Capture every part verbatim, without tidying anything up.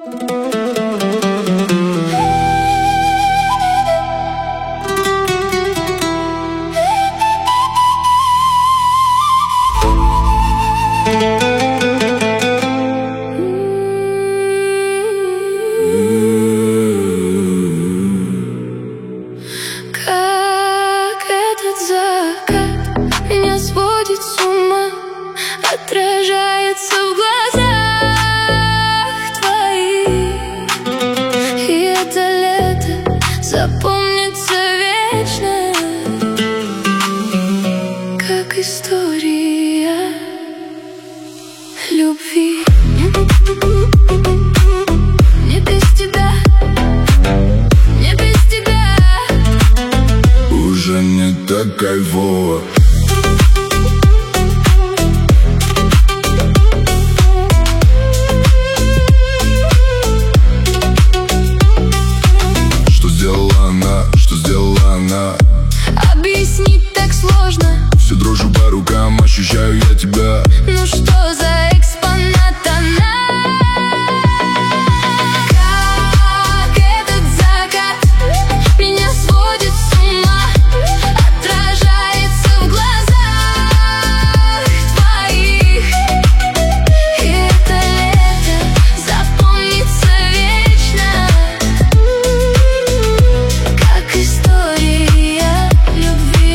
Отражается в глазах твоих, и это лето запомнится вечно, как история любви. Не без тебя, не без тебя уже не так кайфово. Объяснить так сложно. Все дрожу по рукам, ощущаю я тебя. Ну что за экспонат она? Как этот закат меня сводит с ума, отражается в глазах твоих, и это лето запомнится вечно, как история любви.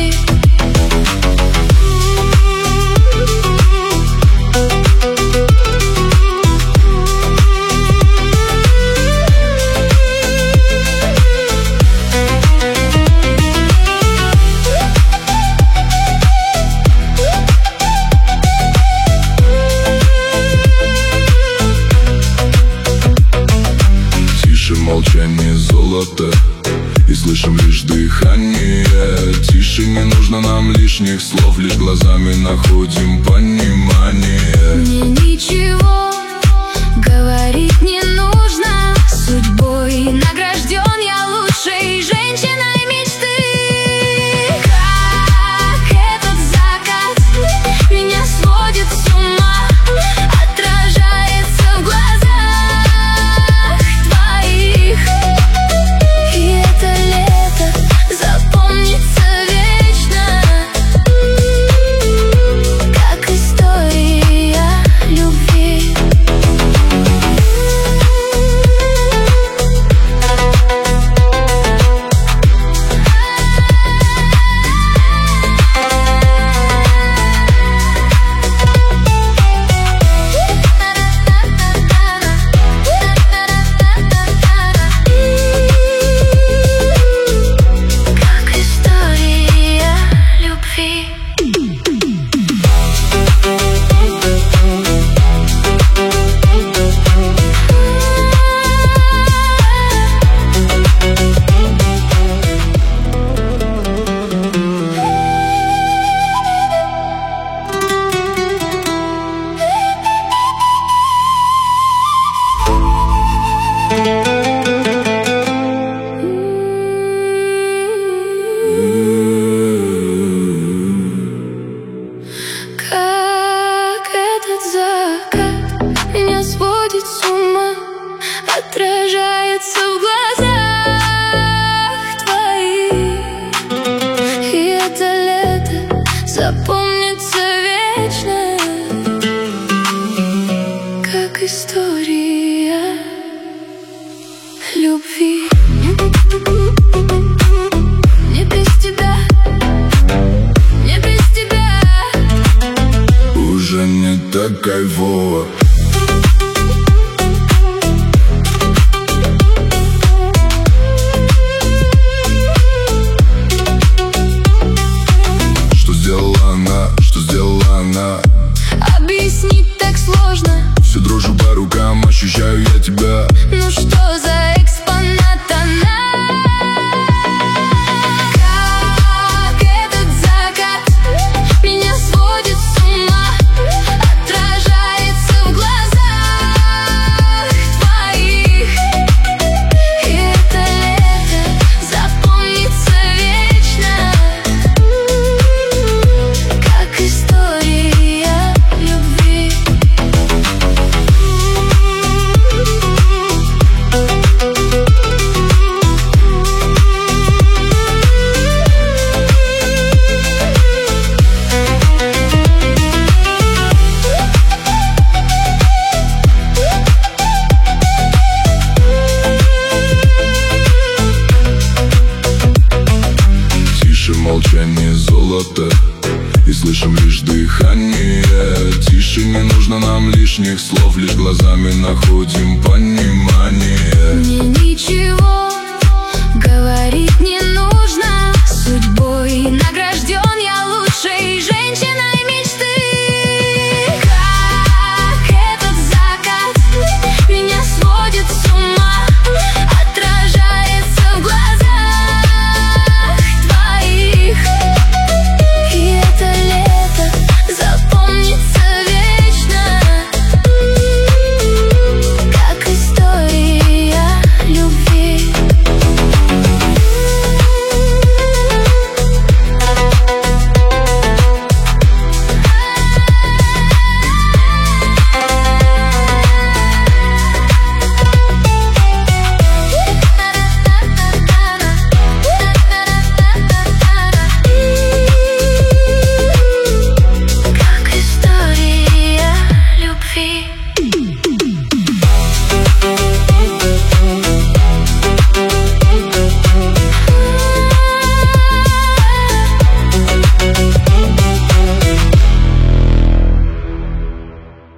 Тише молчание золота, и слышим лишь дыхание. Тише, не нужно нам лишних слов, лишь глазами находим понимание. Мне ничего говорить не нужно, судьбой награжден я лучшей женщиной мечты. Как этот закат меня сводит с ума, отражается в глазах твоих, и это лето запомнится вечно, как история любви. Как история любви. Как этот закат меня сводит с ума, отражается в глазах твоих, и это лето запомнится вечно, как история любви. Не без тебя, не без тебя Уже не так кайфово. Что сделала она, что сделала она? объяснить так сложно. Все дрожу по рукам, ощущаю я тебя. Ну что за экспонат она? Как этот закат меня сводит с ума, отражается в глазах слышим лишь дыхание. Тише, не нужно нам лишних слов, лишь глазами находим понимание. Мне ничего говорить не надо.